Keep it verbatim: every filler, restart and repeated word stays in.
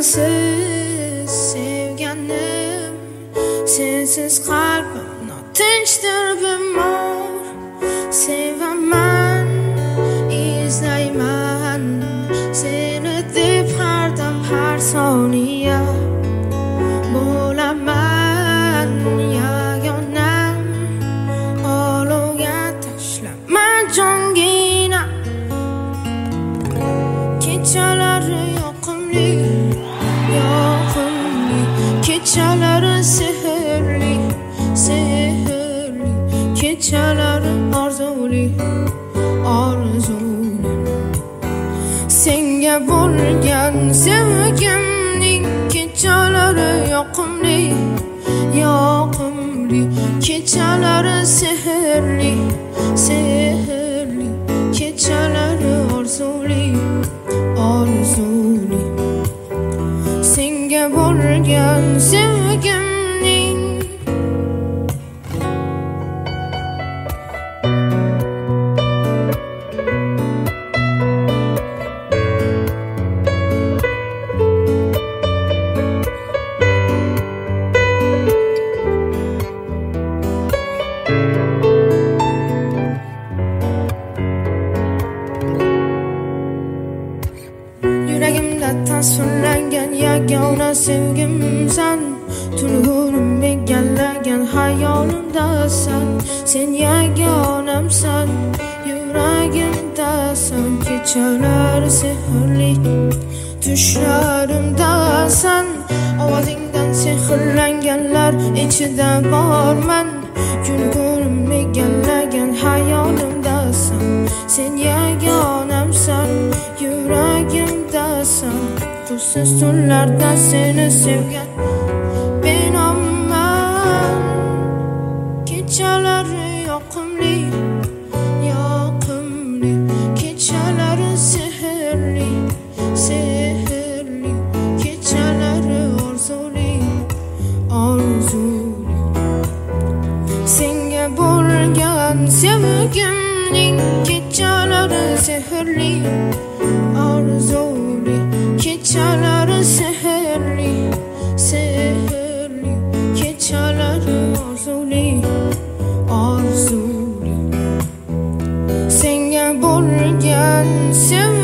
sensiz sevganim, sensiz qalbim notinchdir bemor. Sevaman, izlayman seni deb har dam har soniya. Bo'laman yagonam, olovga tashlama jongina. Kechalari yoqimli, yoqimli, kechalari sehrli, sehrli, kechalari orzuli, orzuli. Senga bo'lgan sevgimning kechalari yoqimli, yoqimli, kechalari sehrli, sehrli, kechalari orzuli, orzuli. Senga bo'lgan sevgimning yuragimda tasvirlangan yagona sevgimsan. Tunurim egallagan hayolimdasan. Sen yagonamsan, yuragimdasan. Kechalar sehrli, tushlarimdasan. Ovozingdan sehrlanganlar ichida borman. Tunurim egallagan hayolimdasan. Sen yagonamsan, yuragimdasan. Qusiz tunlarda seni sevgan benomman. Kechalari yoqimli, yoqimli, kechalari sehrli, sehrli, kechalari orzuli, orzuli. Senga bo'lgan sevgimning kechalari sehrli, orzuli, kechalari sehrli, sehrli, kechalari orzuli, orzuli. Senga bo'lgan sevgimning